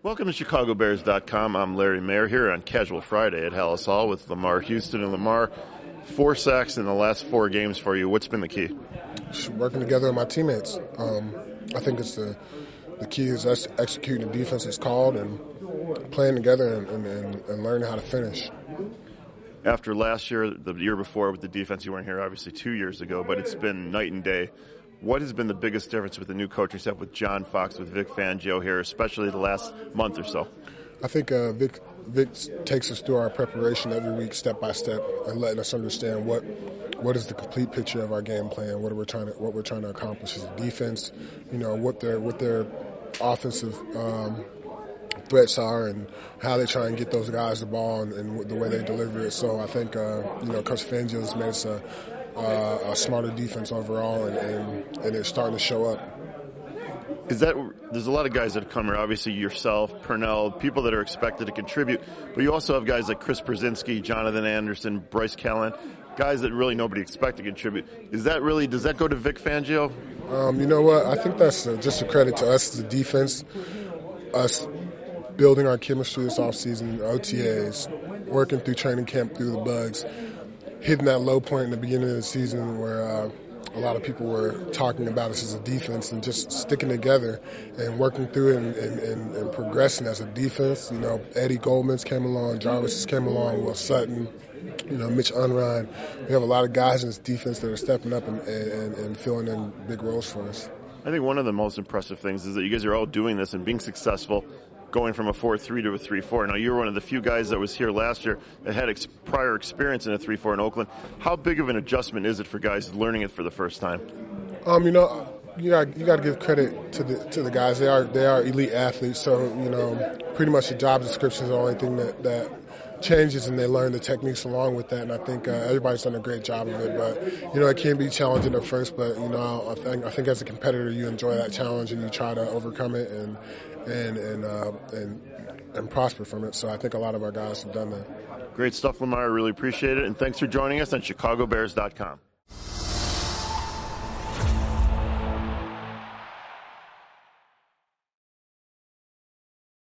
Welcome to ChicagoBears.com. I'm Larry Mayer here on Casual Friday at Halas Hall with Lamar Houston. And Lamar, 4 sacks in the last 4 games for you. What's been the key? Just working together with my teammates. I think it's the key is us executing the defense is called and playing together and learning how to finish. After last year, the year before with the defense, you weren't here obviously 2 years ago, but it's been night and day. What has been the biggest difference with the new coaching staff with John Fox, with Vic Fangio here, especially the last month or so? I think Vic takes us through our preparation every week, step by step, and letting us understand what is the complete picture of our game plan, what we're trying to accomplish as a defense, what their offensive threats are and how they try and get those guys the ball and the way they deliver it. So I think Coach Fangio has made us a smarter defense overall, and it's starting to show up. There's a lot of guys that have come here, obviously yourself, Purnell, people that are expected to contribute, but you also have guys like Chris Brzezinski, Jonathan Anderson, Bryce Callan, guys that really nobody expected to contribute. Does that go to Vic Fangio? You know what? I think that's just a credit to us as a defense, us building our chemistry this offseason, OTAs, working through training camp through the bugs, hitting that low point in the beginning of the season where a lot of people were talking about us as a defense and just sticking together and working through it and progressing as a defense. Eddie Goldman's came along, Jarvis came along, Will Sutton, Mitch Unrein. We have a lot of guys in this defense that are stepping up and filling in big roles for us. I think one of the most impressive things is that you guys are all doing this and being successful, going from a 4-3 to a 3-4. Now, you were one of the few guys that was here last year that had prior experience in a 3-4 in Oakland. How big of an adjustment is it for guys learning it for the first time? You got to give credit to the guys. They are elite athletes, so pretty much the job description is the only thing that changes, and they learn the techniques along with that. And I think everybody's done a great job of it. But it can be challenging at first. But I think as a competitor, you enjoy that challenge and you try to overcome it and prosper from it. So I think a lot of our guys have done that. Great stuff, Lamar. I really appreciate it. And thanks for joining us on ChicagoBears.com.